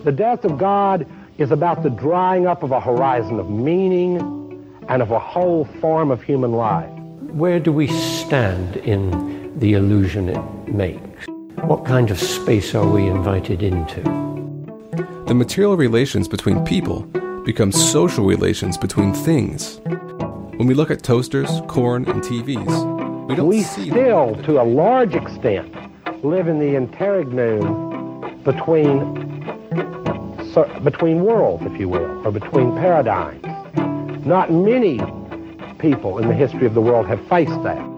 The death of God is about the drying up of a horizon of meaning and of a whole form of human life. Where do we stand in the illusion it makes? What kind of space are we invited into? The material relations between people become social relations between things. When we look at toasters, corn, and TVs, we still, to a large extent, live in the interregnum between worlds, if you will, or between paradigms. Not many people in the history of the world have faced that.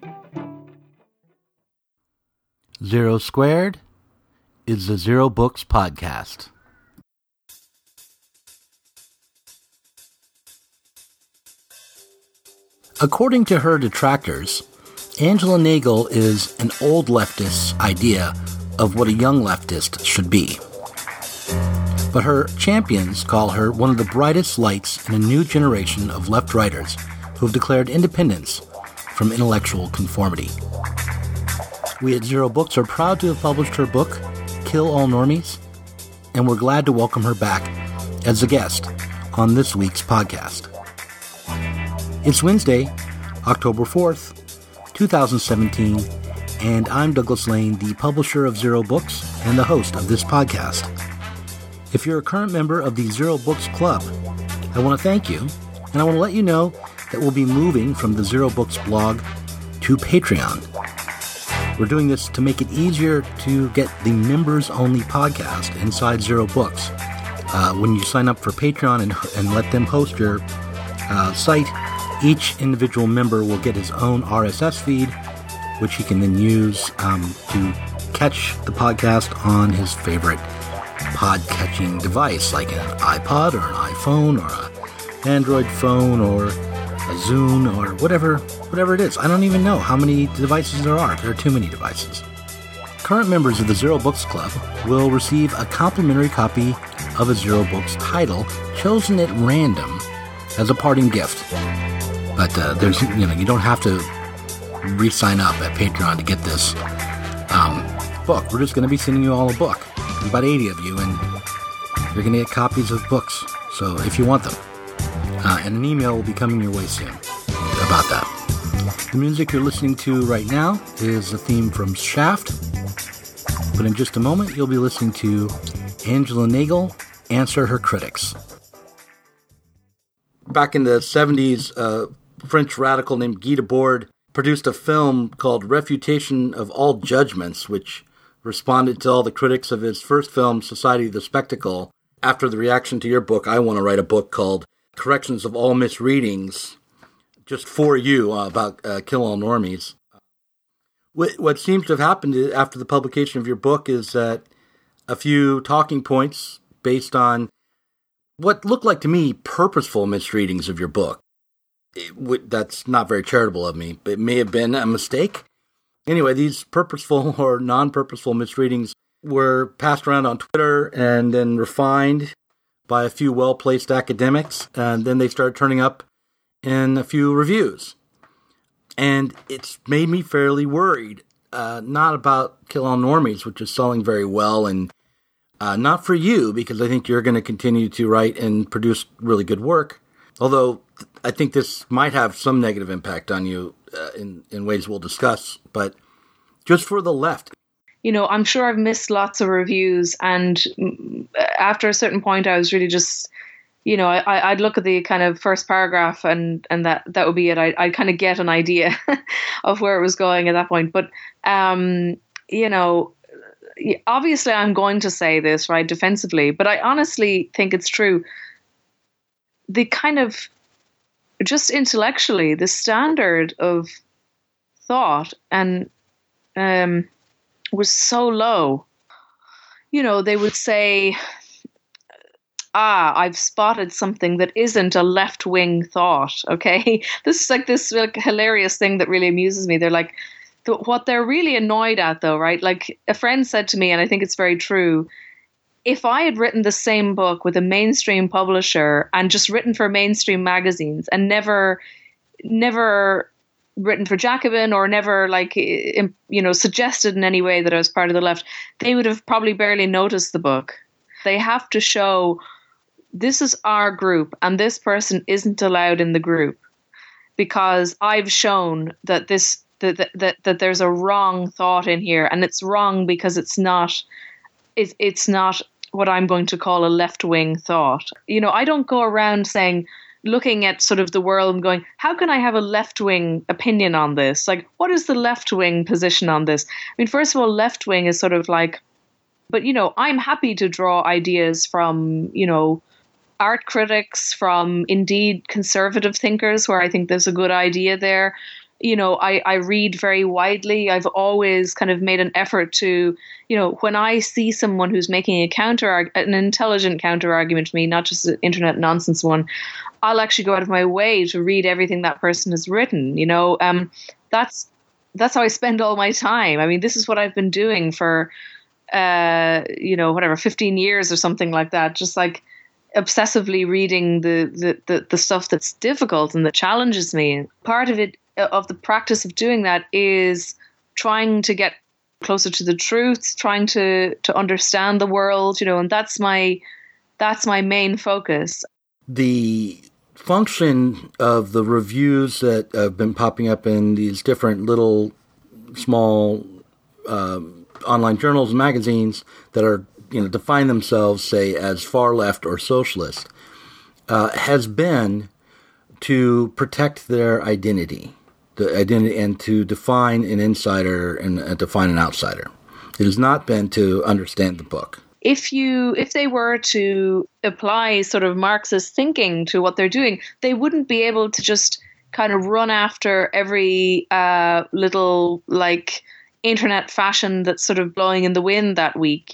Zero Squared is the Zero Books podcast. According to her detractors, Angela Nagle is an old leftist's idea of what a young leftist should be. But her champions call her one of the brightest lights in a new generation of left-righters who have declared independence from intellectual conformity. We at Zero Books are proud to have published her book, Kill All Normies, and we're glad to welcome her back as a guest on this week's podcast. It's Wednesday, October 4th, 2017, and I'm Douglas Lane, the publisher of Zero Books and the host of this podcast. If you're a current member of the Zero Books Club, I want to thank you, and I want to let you know that we'll be moving from the Zero Books blog to Patreon. We're doing this to make it easier to get the members-only podcast inside Zero Books. When you sign up for Patreon and let them host your site, each individual member will get his own RSS feed, which he can then use to catch the podcast on his favorite pod-catching device, like an iPod or an iPhone or an Android phone or a Zune or whatever it is. I don't even know how many devices there are. There are too many devices. Current members of the Zero Books Club will receive a complimentary copy of a Zero Books title chosen at random as a parting gift. But you don't have to re-sign up at Patreon to get this book. We're just going to be sending you all a book. There's about 80 of you, and you're going to get copies of books. So if you want them, and an email will be coming your way soon about that. The music you're listening to right now is a theme from Shaft, but in just a moment you'll be listening to Angela Nagle answer her critics. Back in the 70s, a French radical named Guy Debord produced a film called Refutation of All Judgments, which responded to all the critics of his first film, Society of the Spectacle. After the reaction to your book, I want to write a book called Corrections of All Misreadings, just for you, about Kill All Normies. What seems to have happened after the publication of your book is that a few talking points based on what looked like to me purposeful misreadings of your book. That's not very charitable of me, but it may have been a mistake. Anyway, these purposeful or non-purposeful misreadings were passed around on Twitter and then refined by a few well-placed academics, and then they started turning up in a few reviews. And it's made me fairly worried, not about Kill All Normies, which is selling very well, and not for you, because I think you're going to continue to write and produce really good work, although I think this might have some negative impact on you in ways we'll discuss, but just for the left. I'm sure I've missed lots of reviews, and after a certain point, I was really just, I'd look at the kind of first paragraph, and that would be it. I'd kind of get an idea of where it was going at that point. But, obviously I'm going to say this, right, defensively, but I honestly think it's true. The kind of, just intellectually, the standard of thought and was so low. They would say, I've spotted something that isn't a left-wing thought, okay? This is like this hilarious thing that really amuses me. They're like, what they're really annoyed at, though, right? Like a friend said to me, and I think it's very true, if I had written the same book with a mainstream publisher and just written for mainstream magazines and never written for Jacobin or never suggested in any way that I was part of the left, they would have probably barely noticed the book. They have to show this is our group and this person isn't allowed in the group because I've shown that that there's a wrong thought in here, and it's wrong because it's not what I'm going to call a left-wing thought. I don't go around looking at sort of the world and going, how can I have a left-wing opinion on this? Like, what is the left-wing position on this? I mean, first of all, left-wing is sort of like, but, I'm happy to draw ideas from, art critics, from indeed conservative thinkers where I think there's a good idea there. I read very widely. I've always kind of made an effort to, when I see someone who's making an intelligent counter argument to me, not just an internet nonsense one, I'll actually go out of my way to read everything that person has written. That's how I spend all my time. I mean, this is what I've been doing for, 15 years or something like that. Just like obsessively reading the stuff that's difficult and that challenges me. Part of it, of the practice of doing that, is trying to get closer to the truth, trying to understand the world, and that's my main focus. The function of the reviews that have been popping up in these different little small online journals and magazines that are define themselves, say, as far left or socialist, has been to protect their identity, and to define an insider and define an outsider. It has not been to understand the book. If they were to apply sort of Marxist thinking to what they're doing, they wouldn't be able to just kind of run after every little internet fashion that's sort of blowing in the wind that week,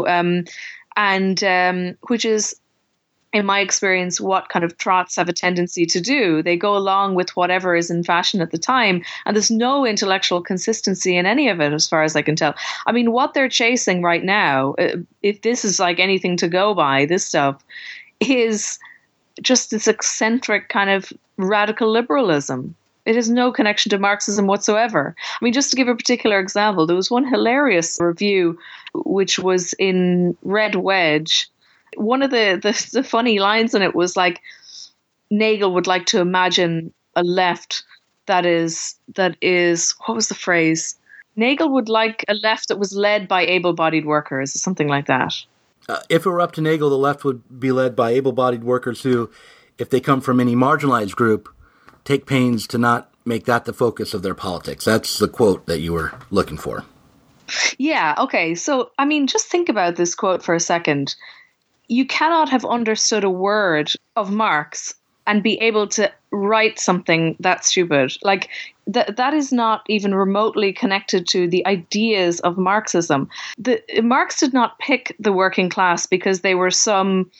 which is, in my experience, what kind of trots have a tendency to do. They go along with whatever is in fashion at the time, and there's no intellectual consistency in any of it, as far as I can tell. I mean, what they're chasing right now, if this is like anything to go by, this stuff, is just this eccentric kind of radical liberalism. It has no connection to Marxism whatsoever. I mean, just to give a particular example, there was one hilarious review which was in Red Wedge. One of the funny lines in it was like, Nagel would like to imagine a left that is, what was the phrase? Nagel would like a left that was led by able-bodied workers, something like that. If it were up to Nagel, the left would be led by able-bodied workers who, if they come from any marginalized group, take pains to not make that the focus of their politics. That's the quote that you were looking for. Yeah, okay. So, I mean, just think about this quote for a second. You cannot have understood a word of Marx and be able to write something that stupid. Like, that is not even remotely connected to the ideas of Marxism. Marx did not pick the working class because they were some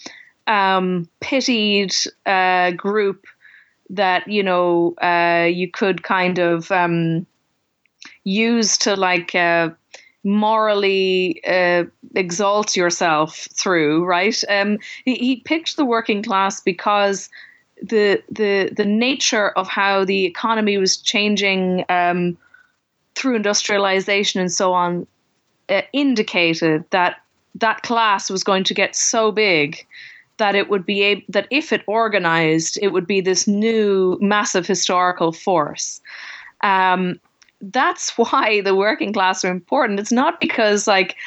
pitied group that, you could kind of use to morally exalt yourself through, right? He picked the working class because the nature of how the economy was changing through industrialization and so on indicated that class was going to get so big that it would be that if it organized, it would be this new massive historical force. That's why the working class are important. It's not because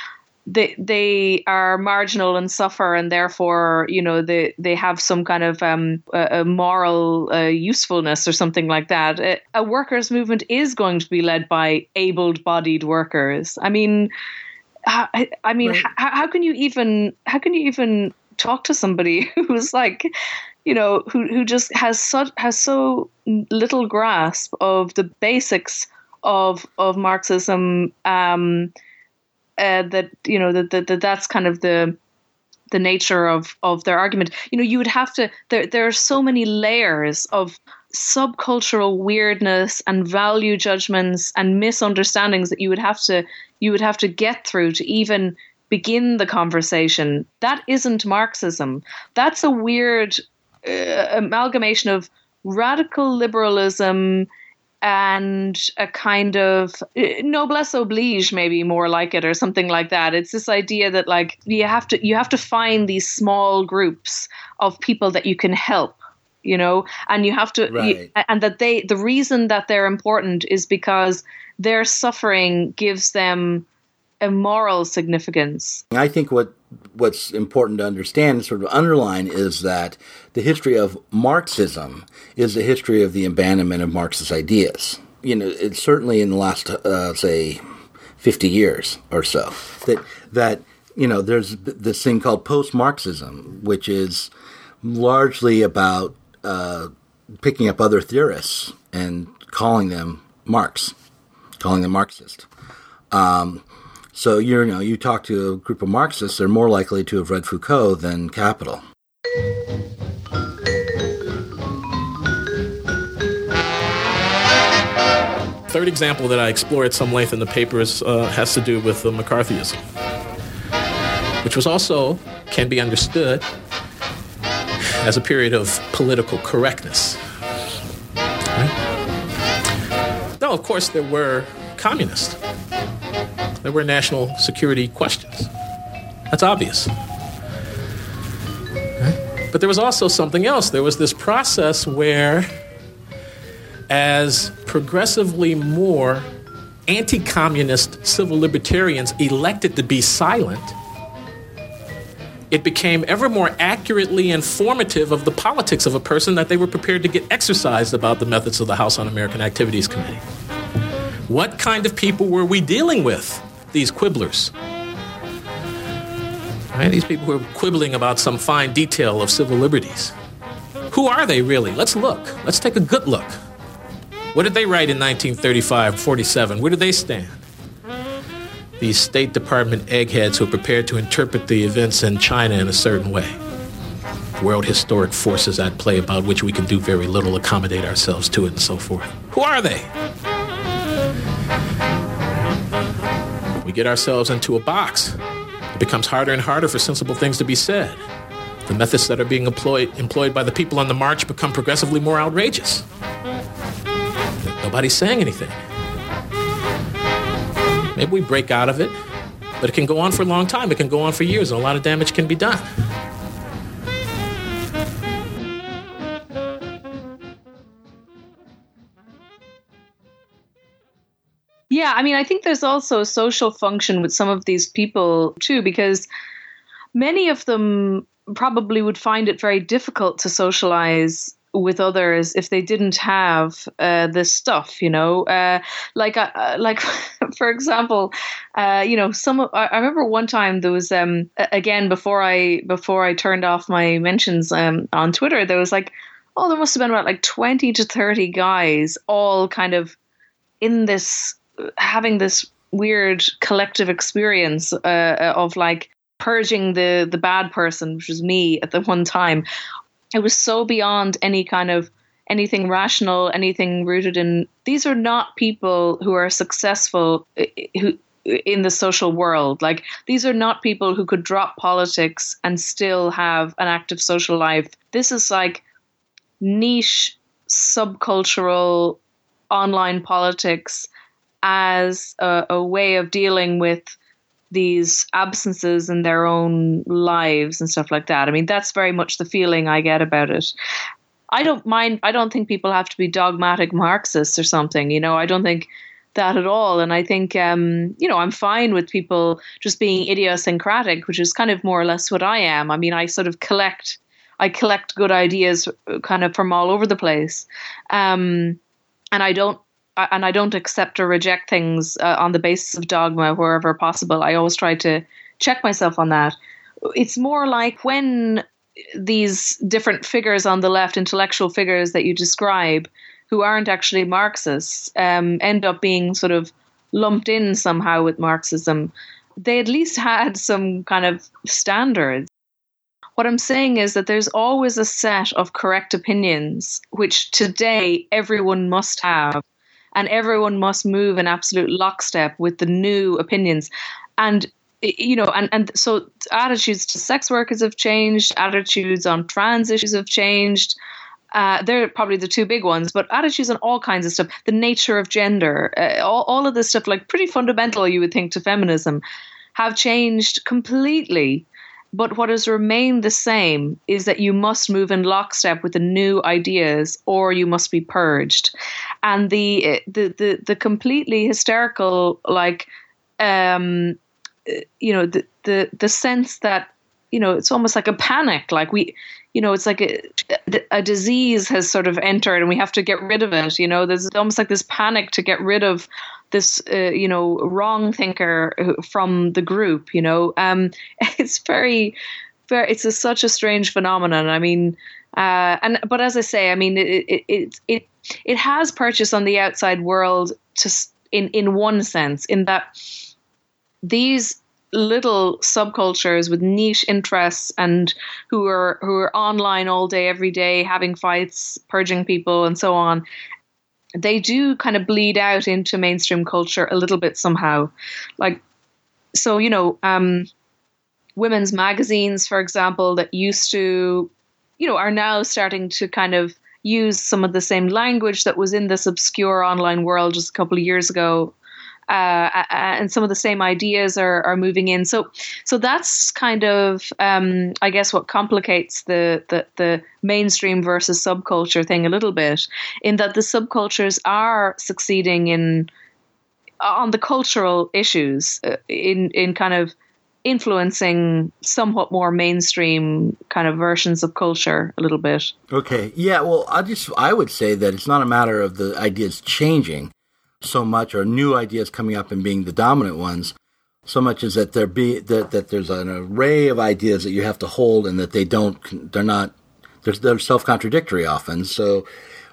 they are marginal and suffer, and therefore they have some kind of a moral usefulness or something like that. A workers' movement is going to be led by able-bodied workers. I mean, right. How can you even talk to somebody who's who just has so little grasp of the basics of Marxism, that's kind of the nature of their argument. You would have to, there are so many layers of subcultural weirdness and value judgments and misunderstandings that you would have to get through to even begin the conversation. That isn't Marxism. That's a weird amalgamation of radical liberalism, and a kind of noblesse oblige, maybe more like it, or something like that. It's this idea that like you have to find these small groups of people that you can help, you know, and you have to, Right. and that the reason that they're important is because their suffering gives them a moral significance. I think what's important to understand, sort of underline, is that the history of Marxism is the history of the abandonment of Marxist ideas. You know, it's certainly in the last, say, 50 years or so, that you know, there's this thing called post-Marxism, which is largely about picking up other theorists and calling them Marx, calling them Marxist. So, you talk to a group of Marxists, they're more likely to have read Foucault than Capital. Third example that I explore at some length in the papers has to do with McCarthyism, which was also, can be understood as a period of political correctness. Right? Now, of course, there were communists. There were national security questions. That's obvious. Right? But there was also something else. There was this process where, as progressively more anti-communist civil libertarians elected to be silent, it became ever more accurately informative of the politics of a person that they were prepared to get exercised about the methods of the House Un-American Activities Committee. What kind of people were we dealing with? These quibblers. Right? These people who are quibbling about some fine detail of civil liberties. Who are they really? Let's look. Let's take a good look. What did they write in 1935, 47? Where did they stand? These State Department eggheads who are prepared to interpret the events in China in a certain way. World historic forces at play about which we can do very little, accommodate ourselves to it, and so forth. Who are they? We get ourselves into a box. It becomes harder and harder for sensible things to be said. The methods that are being employed by the people on the march become progressively more outrageous. Nobody's saying anything. Maybe we break out of it, but it can go on for a long time. It can go on for years, and a lot of damage can be done. Yeah, I mean, I think there's also a social function with some of these people, too, because many of them probably would find it very difficult to socialize with others if they didn't have this stuff, you know, like for example, you know, I remember one time there was again before I turned off my mentions on Twitter, there was like, oh, there must have been about like 20 to 30 guys all kind of in this, having this weird collective experience of like purging the bad person, which was me at the one time. It was so beyond any kind of anything rational, anything rooted in. These are not people who are successful who in the social world. Like, these are not people who could drop politics and still have an active social life. This is like niche subcultural online politics as a way of dealing with these absences in their own lives and stuff like that. I mean, that's very much the feeling I get about it. I don't think people have to be dogmatic Marxists or something, you know, I don't think that at all. And I think, you know, I'm fine with people just being idiosyncratic, which is kind of more or less what I am. I mean, I sort of collect good ideas kind of from all over the place. And I don't accept or reject things on the basis of dogma wherever possible. I always try to check myself on that. It's more like when these different figures on the left, intellectual figures that you describe, who aren't actually Marxists, end up being sort of lumped in somehow with Marxism, they at least had some kind of standards. What I'm saying is that there's always a set of correct opinions, which today everyone must have. And everyone must move in absolute lockstep with the new opinions. And, you know, and so attitudes to sex workers have changed, attitudes on trans issues have changed. They're probably the two big ones, but attitudes on all kinds of stuff, the nature of gender, all of this stuff, like pretty fundamental, you would think, to feminism, have changed completely. But what has remained the same is that you must move in lockstep with the new ideas, or you must be purged. And the completely hysterical, like, the sense that, it's almost like a panic, like it's like a disease has sort of entered and we have to get rid of it. There's almost like this panic to get rid of this, wrong thinker from the group. It's very, very. It's such a strange phenomenon. I mean, but as I say, I mean, it has purchased on the outside world in one sense, in that these little subcultures with niche interests and who are online all day, every day, having fights, purging people and so on, they do kind of bleed out into mainstream culture a little bit somehow. Like, so, women's magazines, for example, that used to, are now starting to kind of use some of the same language that was in this obscure online world just a couple of years ago. And some of the same ideas are moving in. So that's kind of, I guess, what complicates the mainstream versus subculture thing a little bit, in that the subcultures are succeeding on the cultural issues, in kind of influencing somewhat more mainstream kind of versions of culture a little bit. Okay. Yeah. Well, I would say that it's not a matter of the ideas changing so much, or new ideas coming up and being the dominant ones, so much as that that there's an array of ideas that you have to hold, and that they're self-contradictory often. So,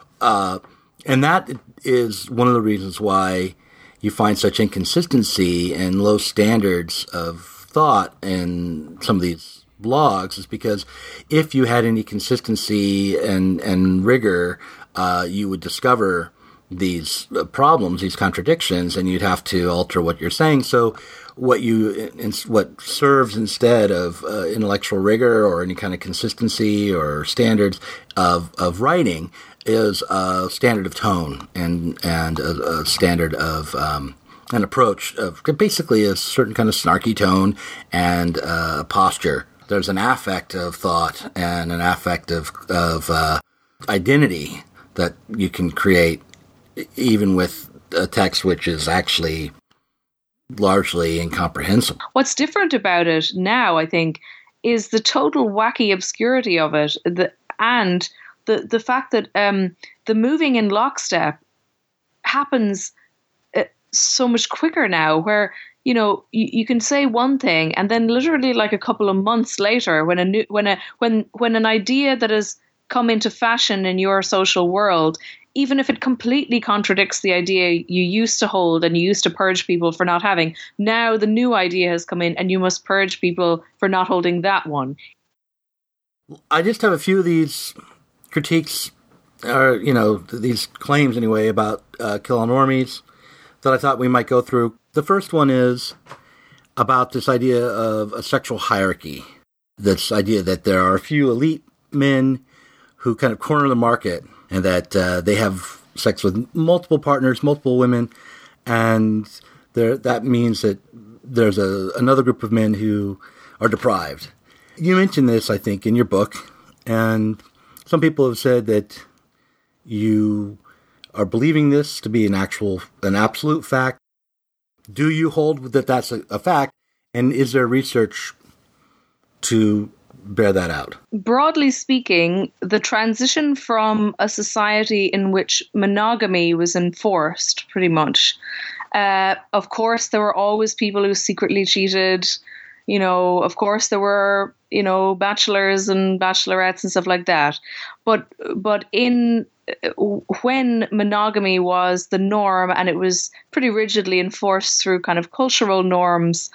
and that is one of the reasons why you find such inconsistency and low standards of thought in some of these blogs, is because if you had any consistency and rigor, you would discover these problems, these contradictions, and you'd have to alter what you're saying. So what serves instead of intellectual rigor or any kind of consistency or standards of writing is a standard of tone and a standard of an approach of basically a certain kind of snarky tone and posture. There's an affect of thought and an affect of identity that you can create even with a text which is actually largely incomprehensible. What's different about it now, I think, is the total wacky obscurity of it, and the fact that the moving in lockstep happens so much quicker now, where you can say one thing and then literally like a couple of months later, when an idea that has come into fashion in your social world, even if it completely contradicts the idea you used to hold and you used to purge people for not having, now the new idea has come in and you must purge people for not holding that one. I just have a few of these critiques, or these claims anyway, about Kill All Normies that I thought we might go through. The first one is about this idea of a sexual hierarchy, this idea that there are a few elite men who kind of corner the market, and that they have sex with multiple partners, multiple women, and that means that there's another group of men who are deprived. You mentioned this, I think, in your book, and some people have said that you are believing this to be an absolute fact. Do you hold that that's a fact, and is there research to bear that out? Broadly speaking, the transition from a society in which monogamy was enforced, pretty much. Of course, there were always people who secretly cheated. Of course, there were, bachelors and bachelorettes and stuff like that. But when monogamy was the norm and it was pretty rigidly enforced through kind of cultural norms,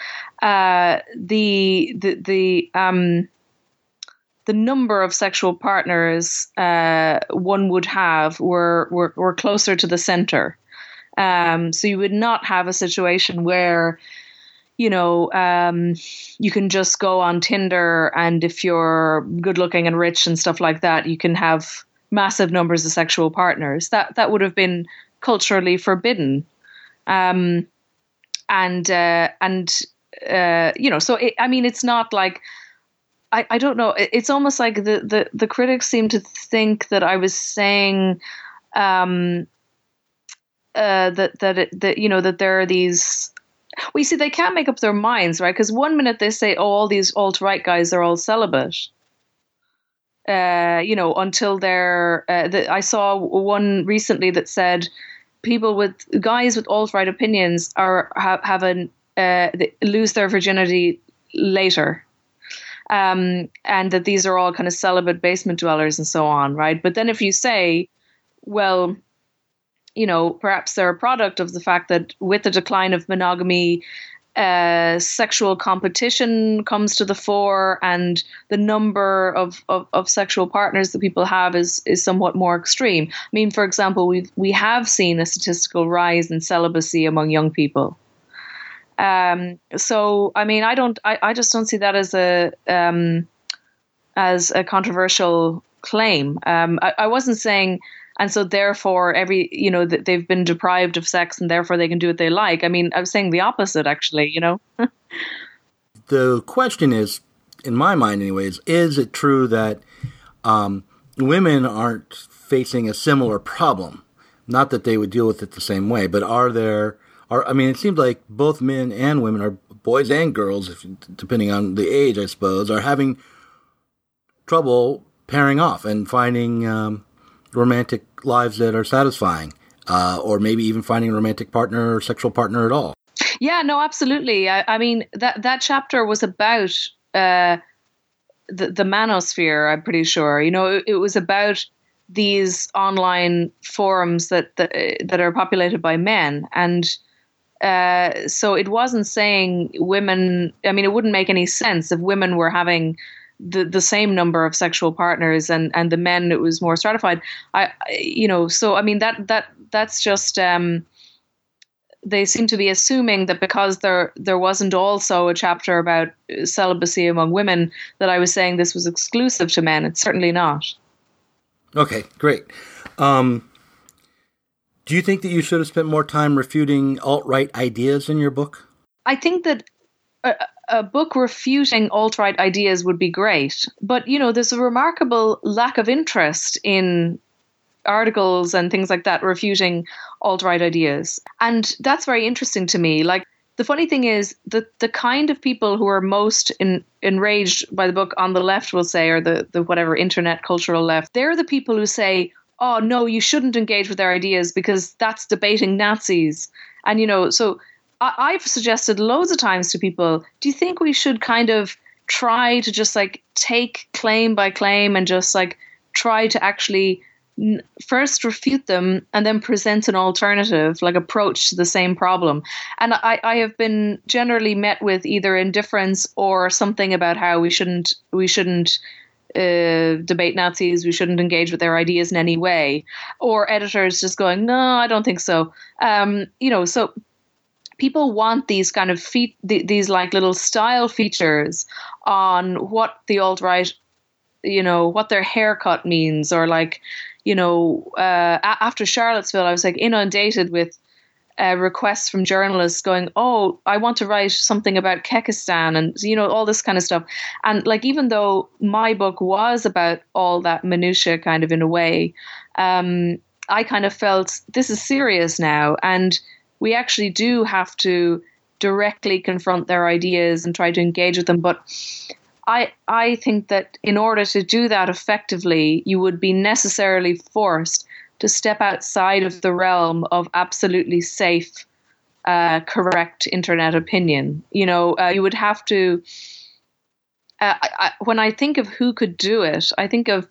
the number of sexual partners one would have were closer to the center. So you would not have a situation where, you can just go on Tinder, and if you're good looking and rich and stuff like that, you can have massive numbers of sexual partners. That would have been culturally forbidden. So it's not like, I don't know. It's almost like the critics seem to think that I was saying that there are these. Well, you see, they can't make up their minds, right? Because one minute they say, "Oh, all these alt-right guys are all celibate," until they're. I saw one recently that said guys with alt-right opinions they lose their virginity later. And that these are all kind of celibate basement dwellers and so on, right? But then if you say, well, perhaps they're a product of the fact that with the decline of monogamy, sexual competition comes to the fore, and the number of sexual partners that people have is somewhat more extreme. I mean, for example, we have seen a statistical rise in celibacy among young people. So, I mean, I just don't see that as a controversial claim. I wasn't saying, and so therefore that they've been deprived of sex and therefore they can do what they like. I mean, I was saying the opposite, actually, The question is, in my mind anyways, is it true that women aren't facing a similar problem? Not that they would deal with it the same way, but it seems like both men and women, or boys and girls, depending on the age, I suppose, are having trouble pairing off and finding romantic lives that are satisfying, or maybe even finding a romantic partner or sexual partner at all. Yeah, no, absolutely. I mean, that chapter was about the manosphere, I'm pretty sure. It was about these online forums that are populated by men, and so it wasn't saying women. I mean, it wouldn't make any sense if women were having the same number of sexual partners and the men, it was more stratified. So I mean that's just they seem to be assuming that because there wasn't also a chapter about celibacy among women, that I was saying this was exclusive to men. It's certainly not. Okay, great. Do you think that you should have spent more time refuting alt-right ideas in your book? I think that a book refuting alt-right ideas would be great. But, there's a remarkable lack of interest in articles and things like that refuting alt-right ideas. And that's very interesting to me. Like, the funny thing is that the kind of people who are most enraged by the book on the left, will say, or the whatever internet cultural left, they're the people who say, oh, no, you shouldn't engage with their ideas because that's debating Nazis. And, so I've suggested loads of times to people, do you think we should kind of try to just like take claim by claim and just like try to actually first refute them and then present an alternative, like approach to the same problem? And I have been generally met with either indifference or something about how we shouldn't debate Nazis, we shouldn't engage with their ideas in any way, or editors just going, no, I don't think so. So people want these kind of these like little style features on what the alt-right, what their haircut means, or like, after Charlottesville, I was like inundated with requests from journalists going, oh, I want to write something about Kekistan and, all this kind of stuff. And like, even though my book was about all that minutia kind of in a way, I kind of felt this is serious now. And we actually do have to directly confront their ideas and try to engage with them. But I think that in order to do that effectively, you would be necessarily forced to step outside of the realm of absolutely safe, correct internet opinion. You would have to, when I think of who could do it, I think of,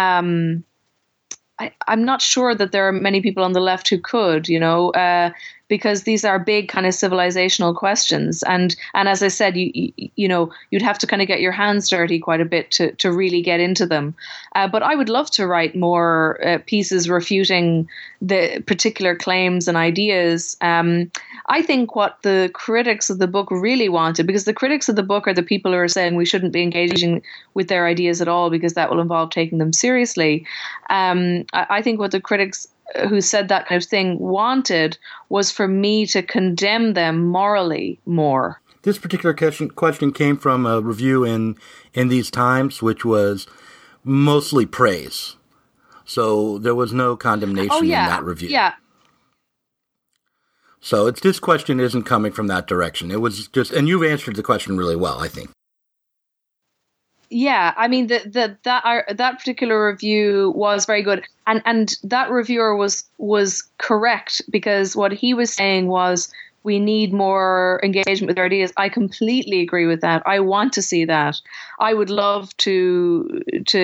I'm not sure that there are many people on the left who could, because these are big kind of civilizational questions. And as I said, you know, you'd have to kind of get your hands dirty quite a bit to really get into them. But I would love to write more pieces refuting the particular claims and ideas. I think what the critics of the book really wanted, because the critics of the book are the people who are saying we shouldn't be engaging with their ideas at all because that will involve taking them seriously. I think what the critics who said that kind of thing wanted was for me to condemn them morally more. This particular question came from a review in These Times, which was mostly praise. So there was no condemnation in that review. Yeah. So this question isn't coming from that direction. It was just, and you've answered the question really well, I think. Yeah, I mean that particular review was very good, and that reviewer was correct, because what he was saying was we need more engagement with our ideas. I completely agree with that. I want to see that. I would love to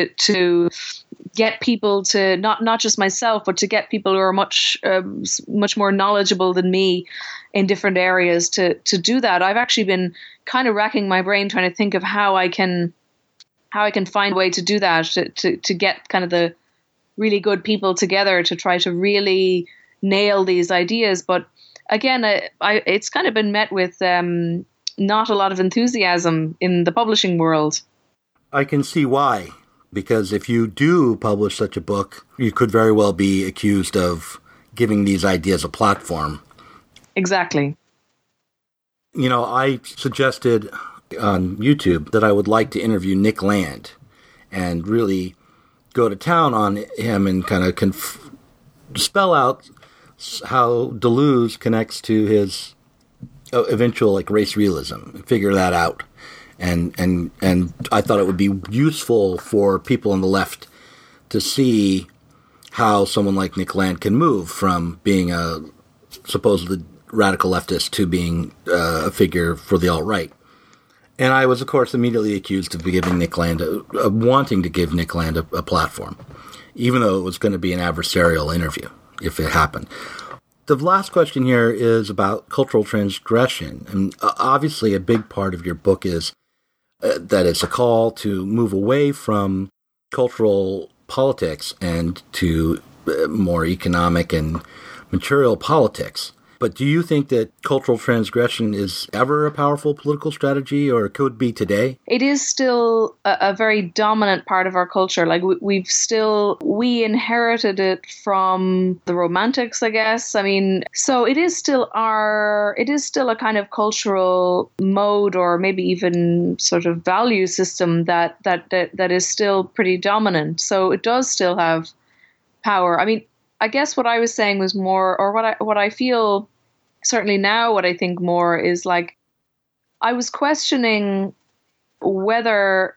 get people to not just myself, but to get people who are much more knowledgeable than me in different areas to do that. I've actually been kind of racking my brain trying to think of how I can find a way to do that, to get kind of the really good people together to try to really nail these ideas. But again, it's kind of been met with not a lot of enthusiasm in the publishing world. I can see why, because if you do publish such a book, you could very well be accused of giving these ideas a platform. Exactly. You know, I suggested on YouTube that I would like to interview Nick Land and really go to town on him and kind of spell out how Deleuze connects to his eventual like race realism, figure that out. And I thought it would be useful for people on the left to see how someone like Nick Land can move from being a supposedly radical leftist to being a figure for the alt-right. And I was, of course, immediately accused of giving Nick Land wanting to give Nick Land a platform, even though it was going to be an adversarial interview if it happened. The last question here is about cultural transgression. And obviously a big part of your book is that it's a call to move away from cultural politics and to more economic and material politics. But do you think that cultural transgression is ever a powerful political strategy, or could be today? It is still a very dominant part of our culture. Like we inherited it from the Romantics, I guess. I mean, so it is still a kind of cultural mode, or maybe even sort of value system that is still pretty dominant. So it does still have power. I mean, I guess what I was saying was more, or what I feel certainly now, what I think more is like, I was questioning whether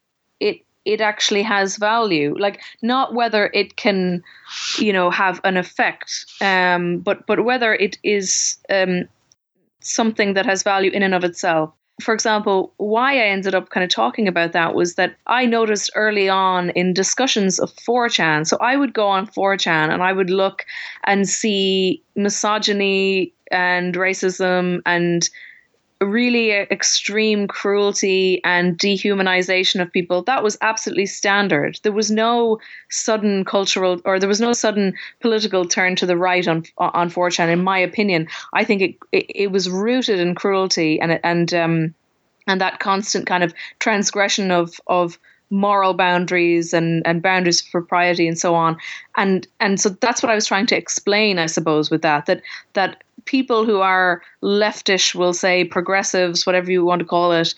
it actually has value, like not whether it can, have an effect, but whether it is something that has value in and of itself. For example, why I ended up kind of talking about that was that I noticed early on in discussions of 4chan. So I would go on 4chan and I would look and see misogyny and racism and really extreme cruelty and dehumanization of people. That was absolutely standard. There was no sudden cultural, or there was no sudden political turn to the right on 4chan, in my opinion. I think it was rooted in cruelty and that constant kind of transgression of moral boundaries and boundaries of propriety and so on. And so that's what I was trying to explain, I suppose, with that people who are leftish, will say progressives, whatever you want to call it,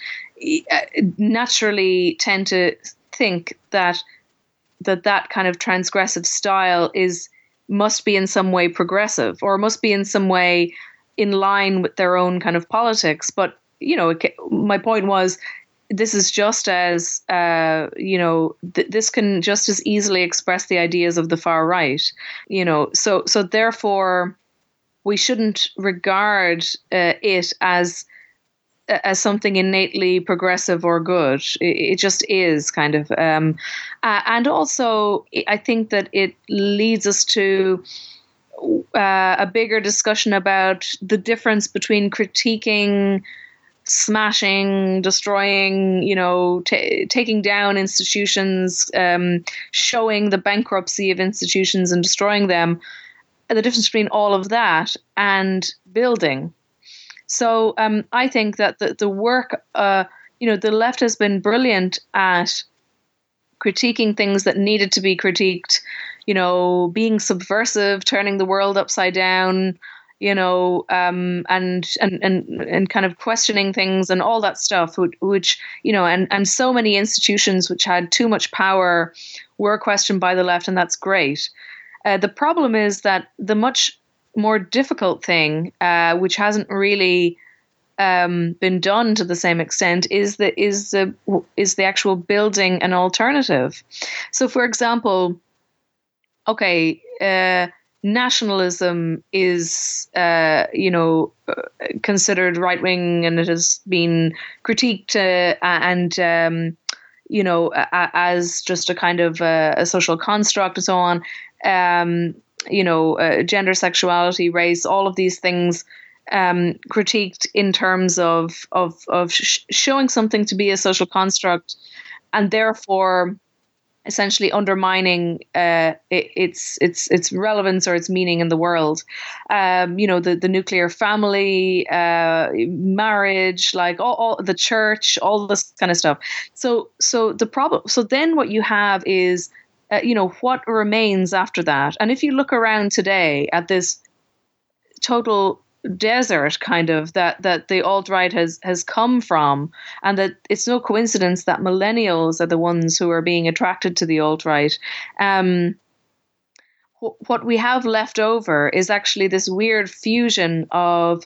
naturally tend to think that kind of transgressive style must be in some way progressive, or must be in some way in line with their own kind of politics. But, my point was, this is just as, this can just as easily express the ideas of the far right, so therefore we shouldn't regard it as something innately progressive or good. It just is kind of. And also, I think that it leads us to a bigger discussion about the difference between critiquing, smashing, destroying, taking down institutions, showing the bankruptcy of institutions and destroying them, the difference between all of that and building. So I think that the work, the left has been brilliant at critiquing things that needed to be critiqued, being subversive, turning the world upside down, and kind of questioning things and all that stuff, which and so many institutions which had too much power were questioned by the left, and that's great. The problem is that the much more difficult thing, which hasn't really been done to the same extent, is the actual building an alternative. So, for example, nationalism is, considered right wing, and it has been critiqued as just a kind of a social construct and so on. Gender, sexuality, race, all of these things critiqued in terms of showing something to be a social construct, and therefore essentially undermining its relevance or its meaning in the world. The nuclear family, marriage, like all the church, all this kind of stuff. So the problem. So then what you have is, what remains after that? And if you look around today at this total desert kind of that the alt-right has come from, and that it's no coincidence that millennials are the ones who are being attracted to the alt-right. What we have left over is actually this weird fusion of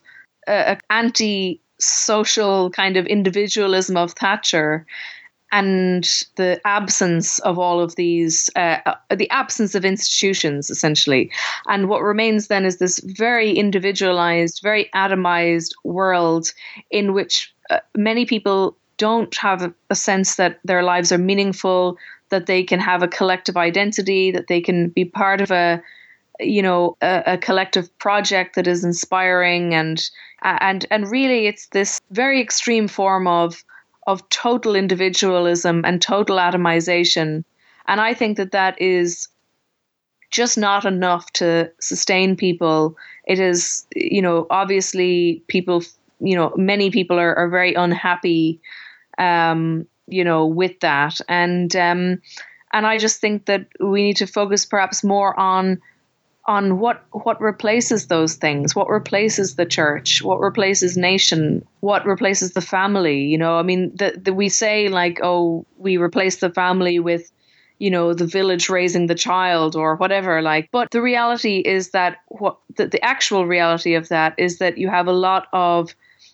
anti-social kind of individualism of Thatcher and the absence of all of these, the absence of institutions, essentially. And what remains then is this very individualized, very atomized world in which many people don't have a sense that their lives are meaningful, that they can have a collective identity, that they can be part of a collective project that is inspiring. And really it's this very extreme form of total individualism and total atomization. And I think that is just not enough to sustain people. It is, obviously people, many people are very unhappy, with that. And I just think that we need to focus perhaps more on what replaces those things, what replaces the church, what replaces nation, what replaces the family. We say like, oh, we replace the family with, the village raising the child or whatever, but the reality is that the actual reality of that is that you have a lot of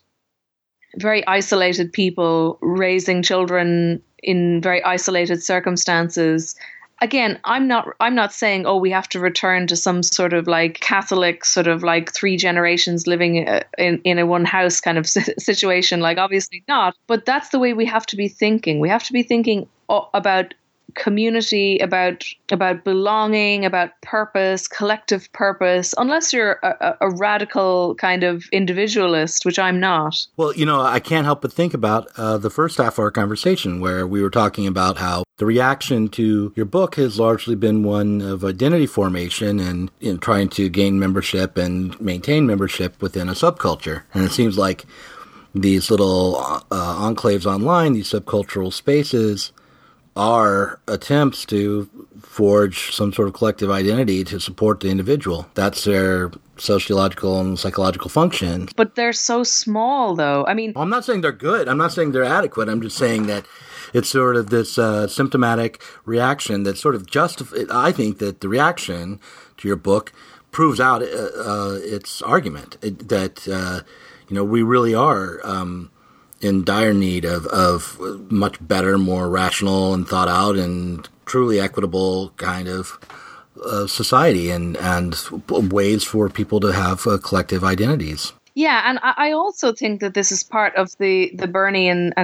very isolated people raising children in very isolated circumstances. Again, I'm not saying, oh, we have to return to some sort of like Catholic sort of like 3 generations living in a one house kind of situation. Like, obviously not. But that's the way we have to be thinking. We have to be thinking about community, about belonging, about purpose, collective purpose, unless you're a radical kind of individualist, which I'm not. Well, I can't help but think about the first half of our conversation where we were talking about how the reaction to your book has largely been one of identity formation and in trying to gain membership and maintain membership within a subculture. And it seems like these little enclaves online, these subcultural spaces, are attempts to forge some sort of collective identity to support the individual. That's their sociological and psychological function. But they're so small, though. I mean, I'm not saying they're good. I'm not saying they're adequate. I'm just saying that it's sort of this symptomatic reaction that sort of justifies. I think that the reaction to your book proves out its argument that we really are in dire need of much better, more rational and thought out and truly equitable kind of society and ways for people to have collective identities. Yeah, and I also think that this is part of the Bernie and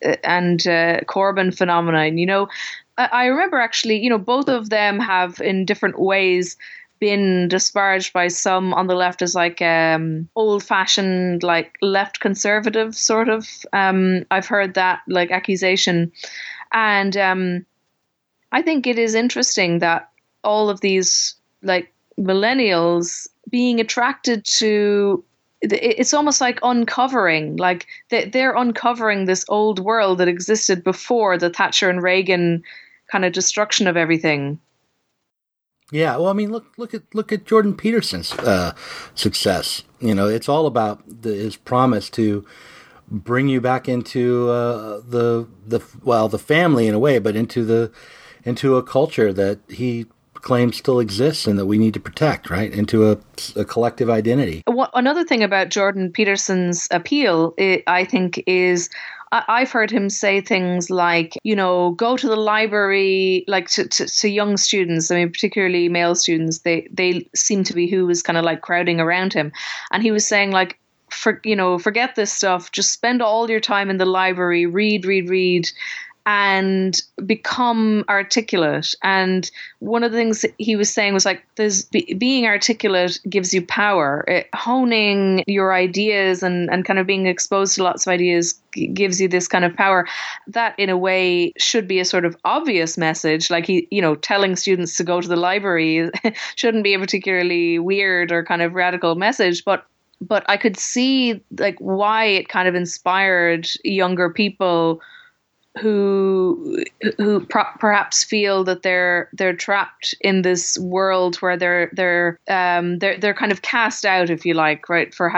Corbyn phenomenon. I remember actually, both of them have in different ways been disparaged by some on the left as like old-fashioned, like left conservative sort of. I've heard that like accusation, and I think it is interesting that all of these like millennials being attracted to. It's almost like uncovering, like they're uncovering this old world that existed before the Thatcher and Reagan kind of destruction of everything. Yeah, well, I mean, look at Jordan Peterson's success. You know, it's all about his promise to bring you back into the family in a way, but into a culture that he claims still exists and that we need to protect, right? Into a collective identity. Another thing about Jordan Peterson's appeal, I think, is I've heard him say things like, you know, go to the library, like to young students. I mean, particularly male students, they seem to be who was kind of like crowding around him. And he was saying like, forget this stuff. Just spend all your time in the library, read, and become articulate. And one of the things that he was saying was like, being articulate gives you power. Honing your ideas and kind of being exposed to lots of ideas gives you this kind of power. That in a way should be a sort of obvious message. Like telling students to go to the library shouldn't be a particularly weird or kind of radical message, but I could see like why it kind of inspired younger people who perhaps feel that they're trapped in this world where they're kind of cast out, if you like, right, for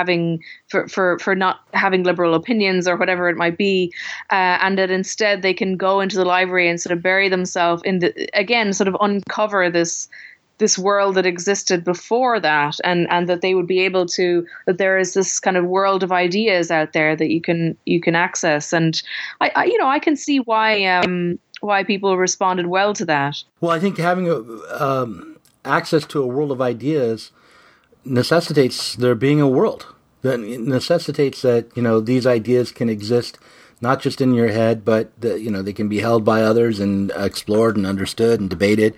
not having liberal opinions or whatever it might be, and that instead they can go into the library and sort of bury themselves sort of uncover this world that existed before that, and that they would be able to, that there is this kind of world of ideas out there that you can access. And I can see why people responded well to that. Well, I think having access to a world of ideas necessitates there being a world. That necessitates that, these ideas can exist not just in your head, but they can be held by others and explored and understood and debated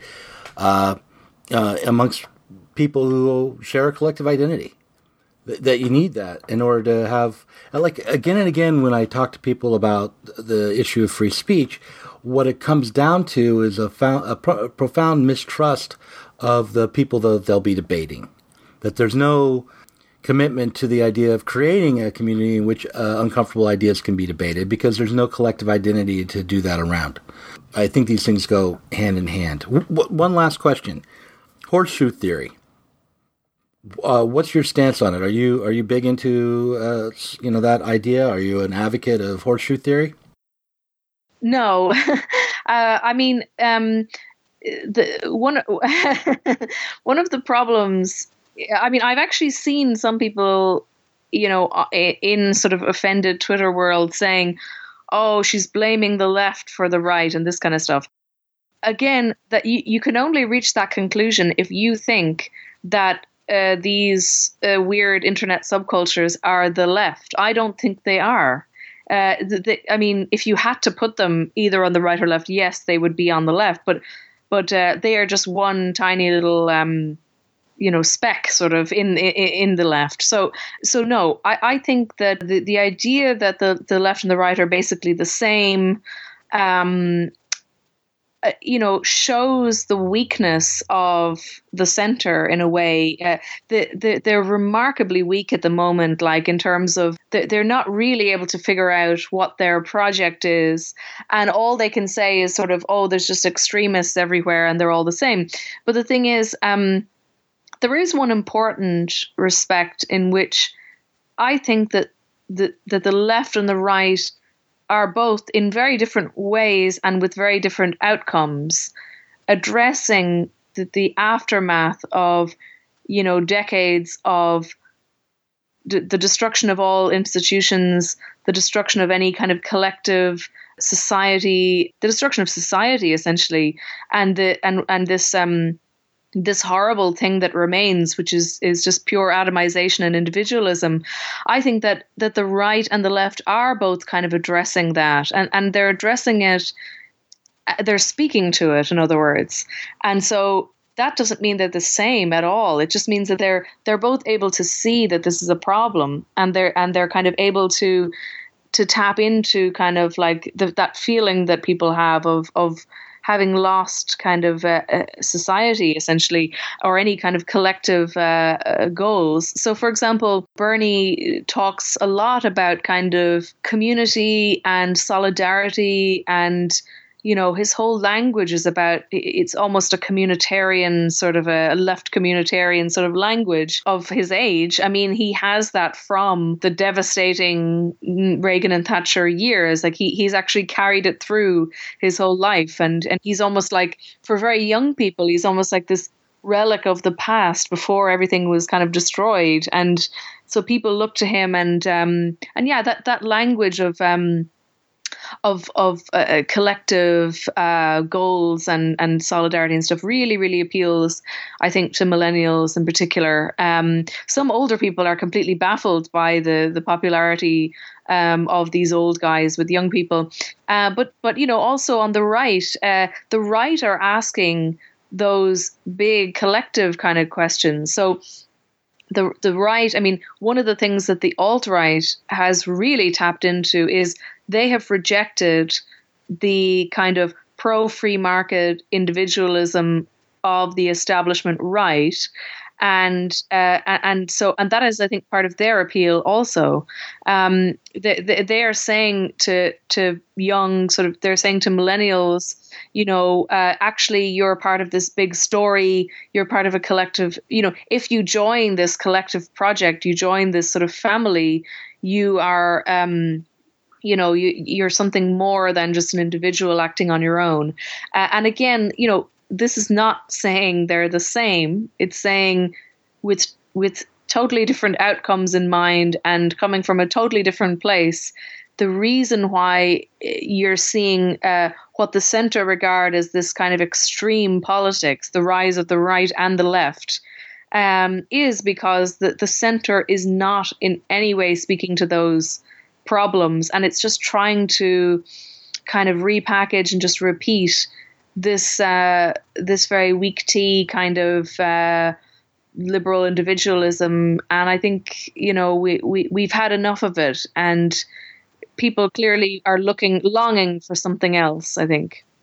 amongst people who share a collective identity. That you need that in order to have, like, again and again when I talk to people about the issue of free speech, what it comes down to is a profound mistrust of the people that they'll be debating. That there's no commitment to the idea of creating a community in which uncomfortable ideas can be debated, because there's no collective identity to do that around. I think these things go hand in hand. One last question. Horseshoe theory. What's your stance on it? Are you big into that idea? Are you an advocate of horseshoe theory? No, I mean, one of the problems. I mean, I've actually seen some people, in sort of offended Twitter world saying, "Oh, she's blaming the left for the right," and this kind of stuff. Again, that you can only reach that conclusion if you think that these weird internet subcultures are the left. I don't think they are. I mean, if you had to put them either on the right or left, yes, they would be on the left. But they are just one tiny little speck sort of in the left. So no, I think that the idea that the left and the right are basically the same. Shows the weakness of the center in a way. They're remarkably weak at the moment, like in terms of they're not really able to figure out what their project is. And all they can say is sort of, oh, there's just extremists everywhere and they're all the same. But the thing is, there is one important respect in which I think that the left and the right are both in very different ways and with very different outcomes, addressing the aftermath of, decades of the destruction of all institutions, the destruction of any kind of collective society, the destruction of society essentially, and this horrible thing that remains, which is just pure atomization and individualism. I think that the right and the left are both kind of addressing that, and they're addressing it, they're speaking to it, in other words. And so that doesn't mean they're the same at all. It just means that they're both able to see that this is a problem, and they're kind of able to tap into kind of like that feeling that people have of having lost kind of society, essentially, or any kind of collective goals. So, for example, Bernie talks a lot about kind of community and solidarity, and his whole language is about, it's almost a communitarian sort of a left communitarian sort of language of his age. I mean, he has that from the devastating Reagan and Thatcher years. Like he's actually carried it through his whole life. And he's almost like, for very young people, he's almost like this relic of the past before everything was kind of destroyed. And so people look to him and yeah, that language of collective goals and solidarity and stuff really, really appeals, I think, to millennials in particular. Some older people are completely baffled by the popularity of these old guys with young people. But also on the right are asking those big collective kind of questions. So the right, I mean, one of the things that the alt-right has really tapped into is they have rejected the kind of pro-free market individualism of the establishment right. And that is, I think, part of their appeal also. They are saying to young they're saying to millennials, actually you're a part of this big story. You're part of a collective, if you join this collective project, you join this sort of family, you are, you're something more than just an individual acting on your own. And again, this is not saying they're the same. It's saying with totally different outcomes in mind and coming from a totally different place, the reason why you're seeing what the center regard as this kind of extreme politics, the rise of the right and the left, is because the center is not in any way speaking to those problems, and it's just trying to kind of repackage and just repeat this very weak tea kind of liberal individualism. And I think we've had enough of it, and people clearly are longing for something else, I think.